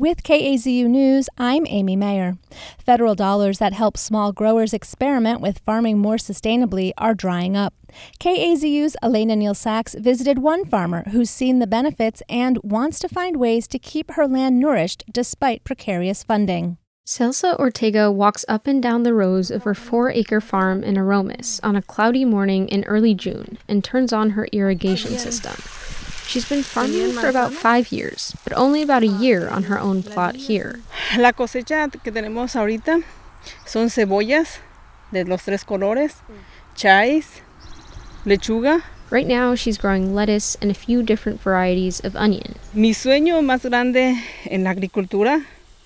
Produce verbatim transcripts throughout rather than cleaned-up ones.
With K A Z U News, I'm Amy Mayer. Federal dollars that help small growers experiment with farming more sustainably are drying up. K A Z U's Elena Neal-Sachs visited one farmer who's seen the benefits and wants to find ways to keep her land nourished despite precarious funding. Celsa Ortega walks up and down the rows of her four-acre farm in Aromas on a cloudy morning in early June and turns on her irrigation system. She's been farming for about five years, but only about a year on her own plot here. La cosecha que tenemos ahorita son cebollas de los tres colores, chais, lechuga. Right now, she's growing lettuce and a few different varieties of onion. Mi sueño más grande en la agricultura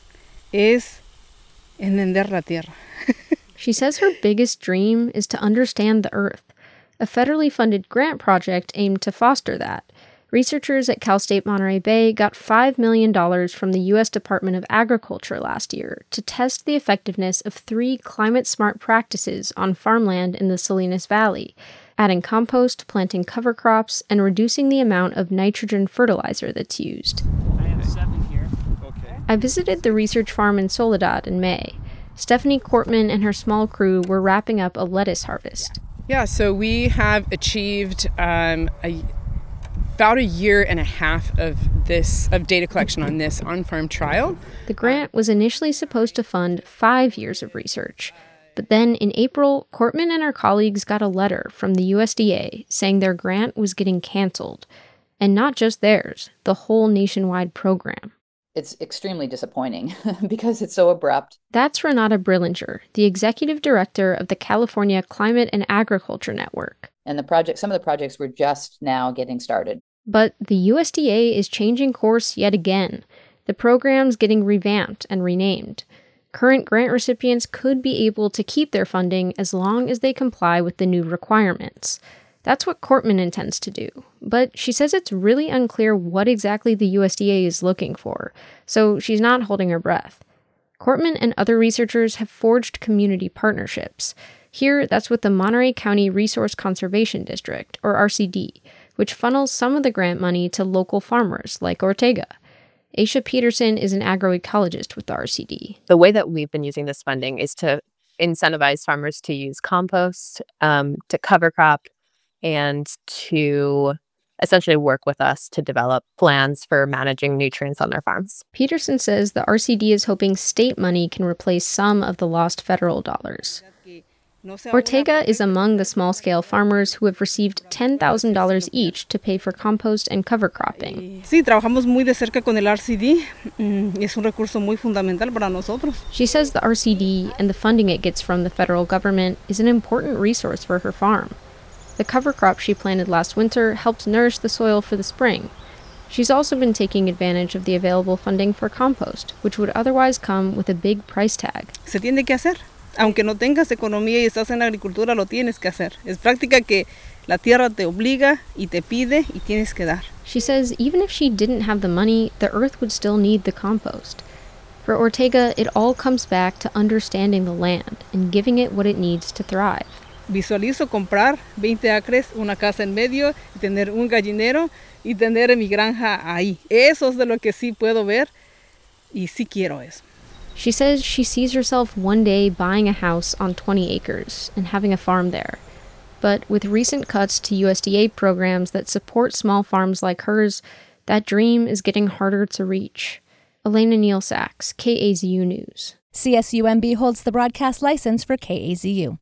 es entender la tierra. She says her biggest dream is to understand the earth. A federally funded grant project aimed to foster that. Researchers at Cal State Monterey Bay got five million dollars from the U S Department of Agriculture last year to test the effectiveness of three climate-smart practices on farmland in the Salinas Valley, adding compost, planting cover crops, and reducing the amount of nitrogen fertilizer that's used. I have seven here. Okay. I visited the research farm in Soledad in May. Stephanie Kortman and her small crew were wrapping up a lettuce harvest. Yeah, so we have achieved um, a about a year and a half of this of data collection on this on-farm trial. The grant was initially supposed to fund five years of research, but then in April, Kortman and her colleagues got a letter from the U S D A saying their grant was getting canceled, and not just theirs, the whole nationwide program. It's extremely disappointing because it's so abrupt. That's Renata Brillinger, the executive director of the California Climate and Agriculture Network. And the project, some of the projects were just now getting started. But the U S D A is changing course yet again. The program's getting revamped and renamed. Current grant recipients could be able to keep their funding as long as they comply with the new requirements. That's what Kortman intends to do. But she says it's really unclear what exactly the U S D A is looking for, so she's not holding her breath. Kortman and other researchers have forged community partnerships. Here, that's with the Monterey County Resource Conservation District, or R C D, which funnels some of the grant money to local farmers like Ortega. Aisha Peterson is an agroecologist with the R C D. The way that we've been using this funding is to incentivize farmers to use compost, um, to cover crop, and to essentially work with us to develop plans for managing nutrients on their farms. Peterson says the R C D is hoping state money can replace some of the lost federal dollars. Ortega is among the small-scale farmers who have received ten thousand dollars each to pay for compost and cover cropping. Sí, trabajamos muy de cerca con el R C D. Es un recurso muy fundamental para nosotros. She says the R C D and the funding it gets from the federal government is an important resource for her farm. The cover crop she planted last winter helps nourish the soil for the spring. She's also been taking advantage of the available funding for compost, which would otherwise come with a big price tag. Se tiene que hacer. Aunque no tengas economía y estás en la agricultura, lo tienes que hacer. Es práctica que la tierra te obliga y te pide y tienes que dar. She says even if she didn't have the money, the earth would still need the compost. For Ortega, it all comes back to understanding the land and giving it what it needs to thrive. Visualizo comprar veinte acres, una casa en medio, y tener un gallinero y tener mi granja ahí. Eso es de lo que sí puedo ver y sí quiero eso. She says she sees herself one day buying a house on twenty acres and having a farm there. But with recent cuts to U S D A programs that support small farms like hers, that dream is getting harder to reach. Elena Neal-Sachs, K A Z U News. C S U M B holds the broadcast license for K A Z U.